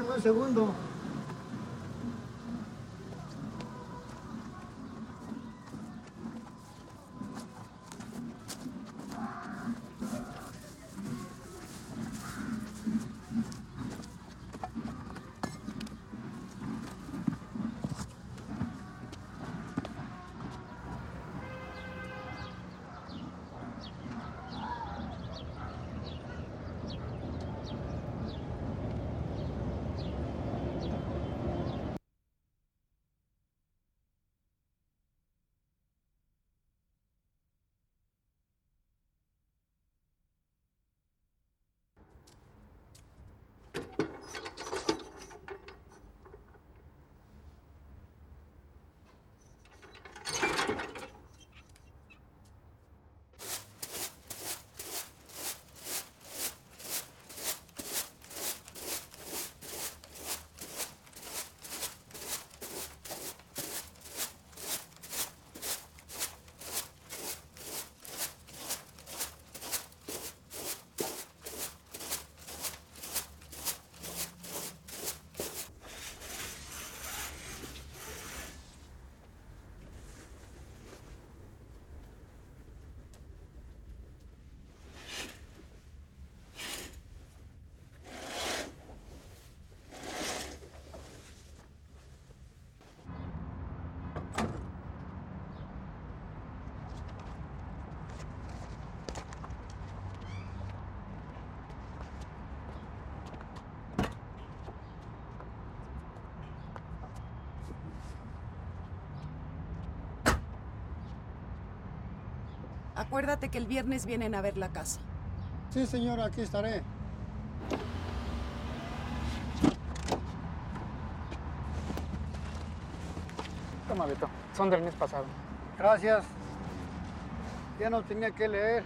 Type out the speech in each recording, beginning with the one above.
Espérame un segundo. Acuérdate que el viernes vienen a ver la casa. Sí, señora, aquí estaré. Toma, Beto. Son del mes pasado. Gracias. Ya no tenía que leer.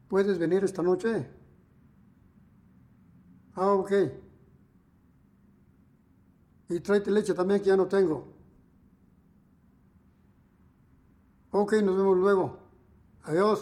¿Puedes venir esta noche? Ah, ok. Y tráete leche también, que ya no tengo. Ok, nos vemos luego. Adiós.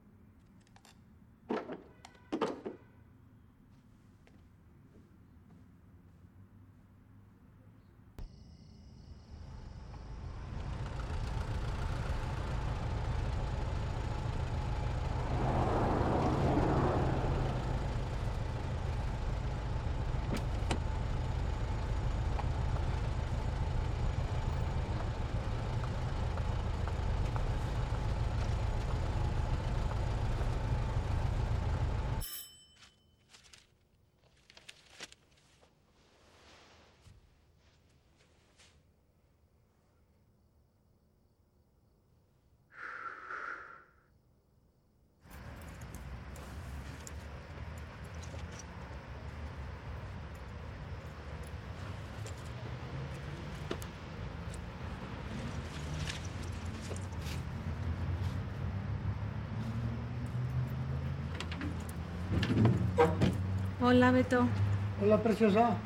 Hola, Beto. Hola, preciosa.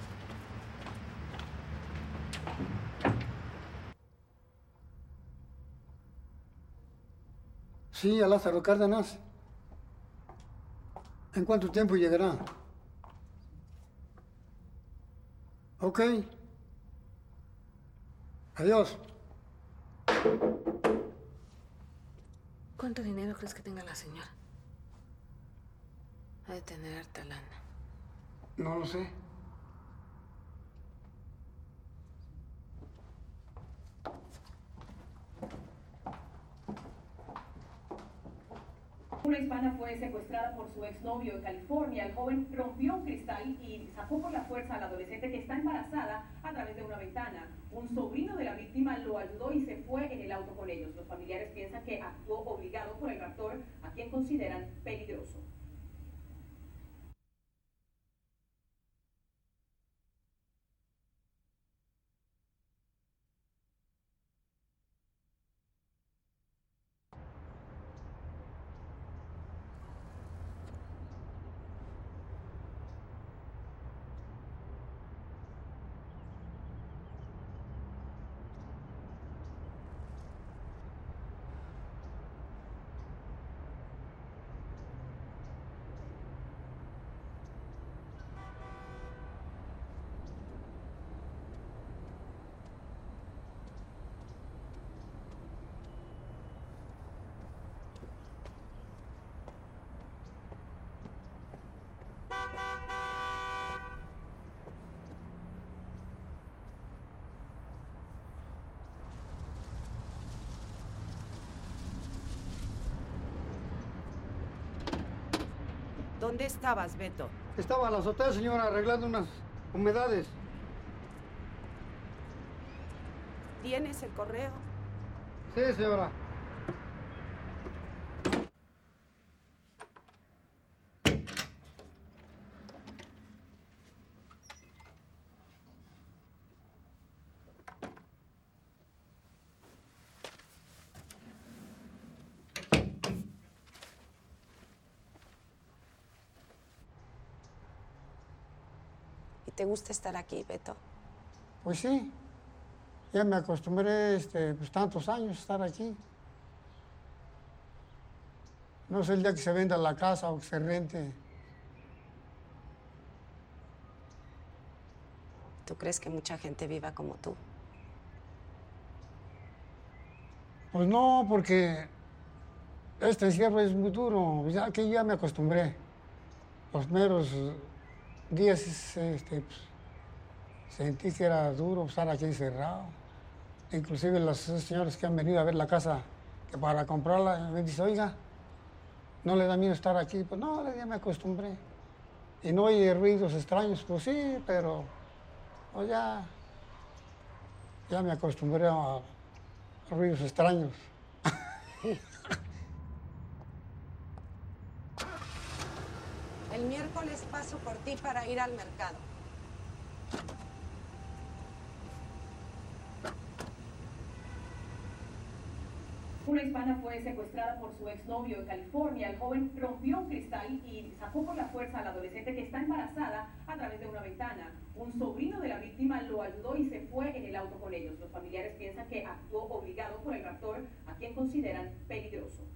Sí, a Lázaro Cárdenas. ¿En cuánto tiempo llegará? Ok. Adiós. ¿Cuánto dinero crees que tenga la señora? Ha de tener harta lana. No lo sé. Una hispana fue secuestrada por su exnovio en California. El joven rompió un cristal y sacó por la fuerza a la adolescente que está embarazada a través de una ventana. Un sobrino de la víctima lo ayudó y se fue en el auto con ellos. Los familiares piensan que actuó obligado por el raptor, a quien consideran peligroso. ¿Dónde estabas, Beto? Estaba en la azotea, señora, arreglando unas humedades. ¿Tienes el correo? Sí, señora. ¿Y te gusta estar aquí, Beto? Pues sí. Ya me acostumbré pues, tantos años a estar aquí. No sé el día que se venda la casa o que se rente. ¿Tú crees que mucha gente viva como tú? Pues no, porque este encierro es muy duro. Ya que ya me acostumbré. Los meros días pues, sentí que era duro estar aquí encerrado. Inclusive los señores que han venido a ver la casa, que para comprarla, me dicen, oiga, ¿no le da miedo estar aquí? Pues no, ya me acostumbré. Y no hay ruidos extraños, pues sí, pero pues ya me acostumbré a ruidos extraños. El miércoles paso por ti para ir al mercado. Una Una hispana fue secuestrada por su exnovio en California. El joven rompió un cristal y sacó por la fuerza a la adolescente que está embarazada a través de una ventana. Un sobrino de la víctima lo ayudó y se fue en el auto con ellos. Los familiares piensan que actuó obligado por el raptor, a quien consideran peligroso.